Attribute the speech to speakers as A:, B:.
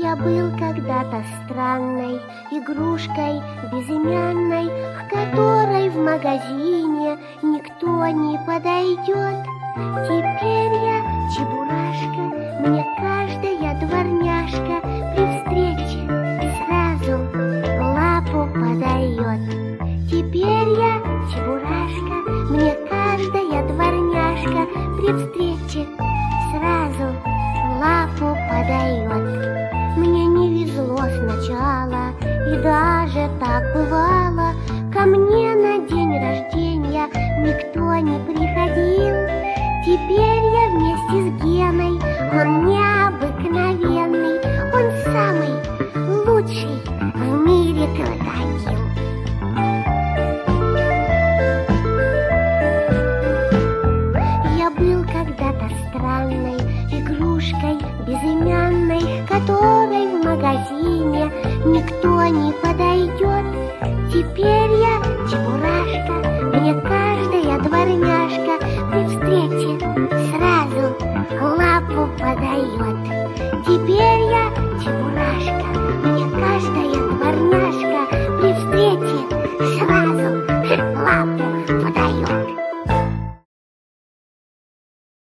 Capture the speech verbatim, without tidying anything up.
A: Я был когда-то странной игрушкой безымянной, к которой в магазине никто не подойдет. Теперь я чебурашка, мне каждая дворняжка при встрече сразу лапу подает. Теперь я чебурашка, мне каждая дворняжка при встрече сразу лапу подает. Мне не везло сначала, и даже так бывало. Ко мне на день рождения никто не приходил. Теперь я вместе с Геной, он необыкновенный, он самый лучший в мире крокодил. Я был когда-то странной игрушкой безымянной,